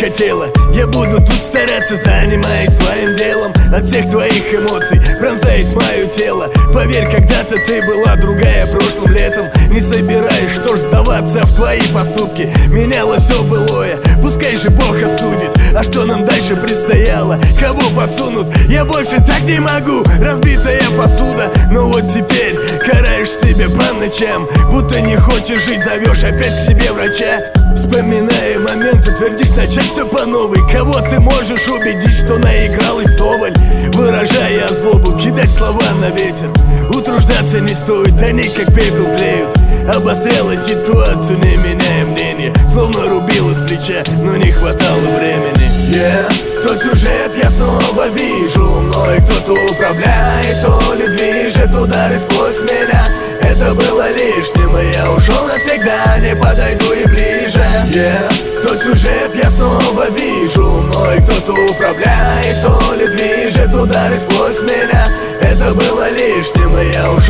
хотела. Я буду тут стараться, занимаясь своим делом. От всех твоих эмоций пронзает мое тело. Поверь, когда-то ты была другая прошлым летом. Не собираешь, что ж, сдаваться в твои поступки. Меняло все былое, пускай же Бог осудит. А что нам дальше предстояло? Кого подсунут? Я больше так не могу, разбитая посуда. Но вот теперь караешь себя по ночам, будто не хочешь жить, зовешь опять к себе врача. Вспоминая моменты, твердишь начать все по новой. Кого ты можешь убедить, что наигралась вдоволь? Выражая злобу, кидать слова на ветер. Утруждаться не стоит, они как пепел тлеют. Обостряла ситуацию, не меняя мнение. Словно рубила с плеча, но не хватало времени. Тот сюжет я снова вижу. Мной кто-то управляет, то ли движет удары сквозь меня. Это было лишним, и я ушел навсегда, не подойду и ближе. Тот сюжет я снова вижу. Мной кто-то управляет, то ли движет удары сквозь меня. Это было лишним, и я ушел